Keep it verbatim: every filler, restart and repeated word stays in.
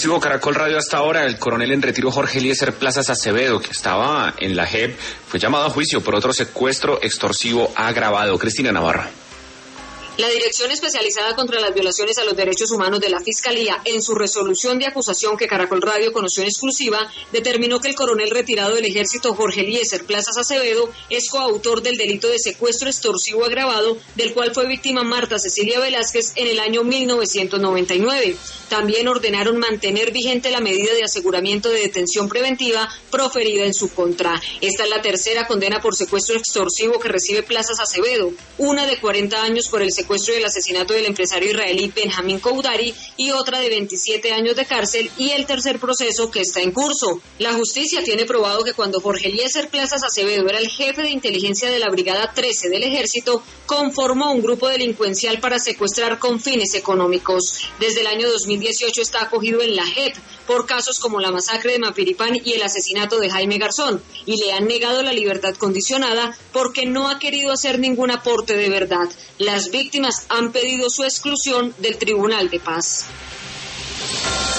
Sigo Caracol Radio hasta ahora. El coronel en retiro Jorge Eliezer Plazas Acevedo, que estaba en la J E P, fue llamado a juicio por otro secuestro extorsivo agravado. Cristina Navarro. La Dirección Especializada contra las Violaciones a los Derechos Humanos de la Fiscalía, en su resolución de acusación que Caracol Radio conoció en exclusiva, determinó que el coronel retirado del Ejército Jorge Eliezer Plazas Acevedo es coautor del delito de secuestro extorsivo agravado, del cual fue víctima Marta Cecilia Velázquez en el año mil novecientos noventa y nueve. También ordenaron mantener vigente la medida de aseguramiento de detención preventiva proferida en su contra. Esta es la tercera condena por secuestro extorsivo que recibe Plazas Acevedo, una de cuarenta años por el secuestro y el asesinato del empresario israelí Benjamín Koudari y otra de veintisiete años de cárcel, y el tercer proceso que está en curso. La justicia tiene probado que cuando Jorge Eliezer Plazas Acevedo era el jefe de inteligencia de la Brigada trece del Ejército, conformó un grupo delincuencial para secuestrar con fines económicos. Desde el año dos mil dieciocho está acogido en la J E P por casos como la masacre de Mapiripán y el asesinato de Jaime Garzón, y le han negado la libertad condicionada porque no ha querido hacer ningún aporte de verdad. Las víctimas han pedido su exclusión del Tribunal de Paz.